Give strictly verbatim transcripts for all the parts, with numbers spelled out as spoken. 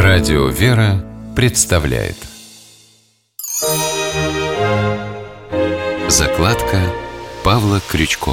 Радио «Вера» представляет закладка Павла Крючкова.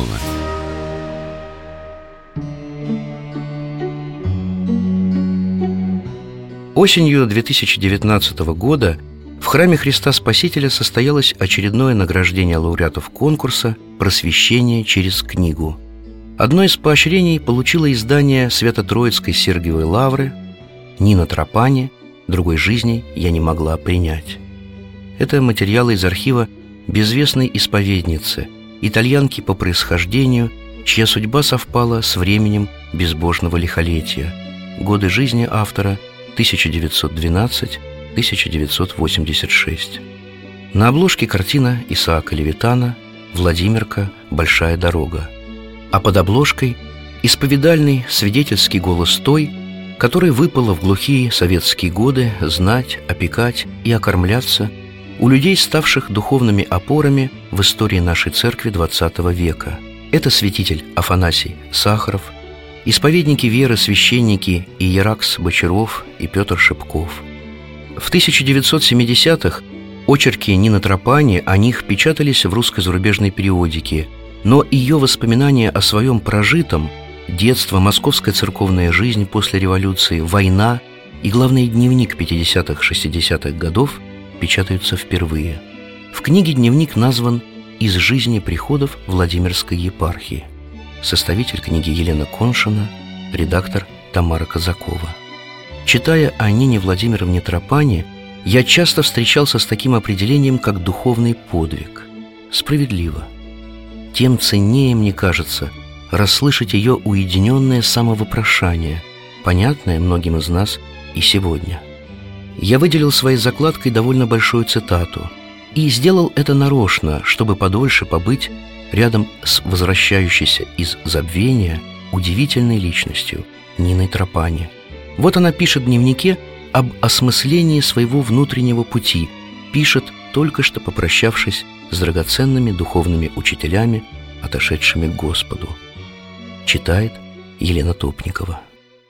Осенью две тысячи девятнадцатого года в Храме Христа Спасителя состоялось очередное награждение лауреатов конкурса «Просвещение через книгу». Одно из поощрений получило издание Свято-Троицкой Сергиевой Лавры «Нина Тропани. Другой жизни я не могла принять». Это материалы из архива безвестной исповедницы, итальянки по происхождению, чья судьба совпала с временем безбожного лихолетия. Годы жизни автора тысяча девятьсот двенадцатый — тысяча девятьсот восемьдесят шестой. На обложке картина Исаака Левитана «Владимирка. Большая дорога», а под обложкой исповедальный свидетельский голос той, которой выпало в глухие советские годы знать, опекать и окормляться у людей, ставших духовными опорами в истории нашей церкви двадцатого века. Это святитель Афанасий Сахаров, исповедники веры священники Иеракс Бочаров и Петр Шипков. В тысяча девятьсот семидесятых очерки Нины Тропани о них печатались в русской зарубежной периодике, но ее воспоминания о своем прожитом — детство, московская церковная жизнь после революции, война и, главное, дневник пятидесятых-шестидесятых годов — печатаются впервые. В книге дневник назван «Из жизни приходов Владимирской епархии». Составитель книги Елена Коншина, редактор Тамара Казакова. Читая о Нине Владимировне Тропани, я часто встречался с таким определением, как духовный подвиг. Справедливо. Тем ценнее, мне кажется, расслышать ее уединенное самовопрошание, понятное многим из нас и сегодня. Я выделил своей закладкой довольно большую цитату и сделал это нарочно, чтобы подольше побыть рядом с возвращающейся из забвения удивительной личностью Ниной Тропани. Вот она пишет в дневнике об осмыслении своего внутреннего пути, пишет, только что попрощавшись с драгоценными духовными учителями, отошедшими к Господу. Читает Елена Топникова.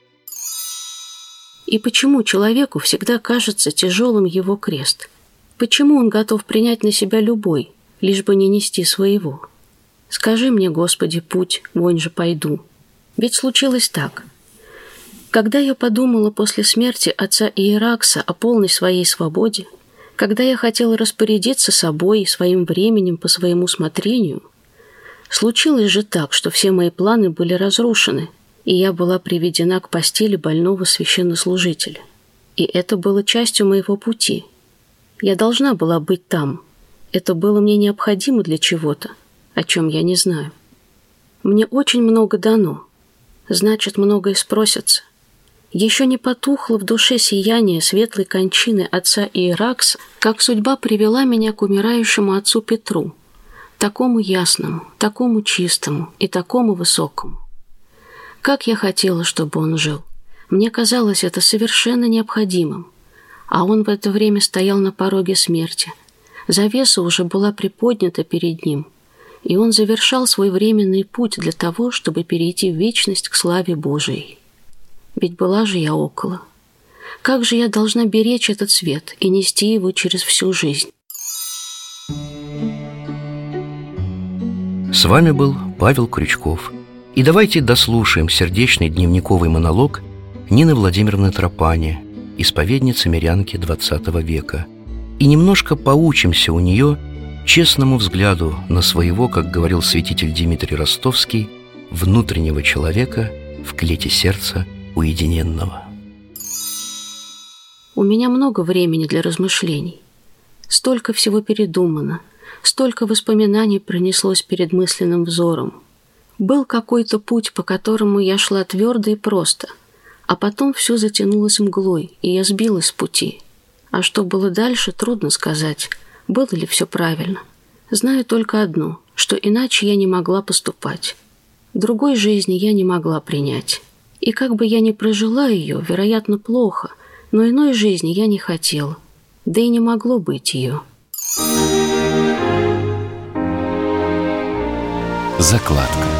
И почему человеку всегда кажется тяжелым его крест? Почему он готов принять на себя любой, лишь бы не нести своего? Скажи мне, Господи, путь, вонь же пойду. Ведь случилось так. Когда я подумала после смерти отца Иеракса о полной своей свободе, когда я хотела распорядиться собой и своим временем по своему усмотрению, случилось же так, что все мои планы были разрушены, и я была приведена к постели больного священнослужителя. И это было частью моего пути. Я должна была быть там. Это было мне необходимо для чего-то, о чем я не знаю. Мне очень много дано. Значит, многое спросится. Еще не потухло в душе сияние светлой кончины отца Иеракса, как судьба привела меня к умирающему отцу Петру, такому ясному, такому чистому и такому высокому. Как я хотела, чтобы он жил. Мне казалось это совершенно необходимым. А он в это время стоял на пороге смерти. Завеса уже была приподнята перед ним, и он завершал свой временный путь для того, чтобы перейти в вечность к славе Божией. Ведь была же я около. Как же я должна беречь этот свет и нести его через всю жизнь? С вами был Павел Крючков. И давайте дослушаем сердечный дневниковый монолог Нины Владимировны Тропани, исповедницы мирянки двадцатого века, и немножко поучимся у нее честному взгляду на своего, как говорил святитель Дмитрий Ростовский, внутреннего человека в клете сердца уединенного. У меня много времени для размышлений. Столько всего передумано, столько воспоминаний пронеслось перед мысленным взором. Был какой-то путь, по которому я шла твердо и просто, а потом все затянулось мглой, и я сбилась с пути. А что было дальше, трудно сказать, было ли все правильно. Знаю только одно, что иначе я не могла поступать. Другой жизни я не могла принять. И как бы я ни прожила ее, вероятно, плохо, но иной жизни я не хотела, да и не могло быть ее. Закладка.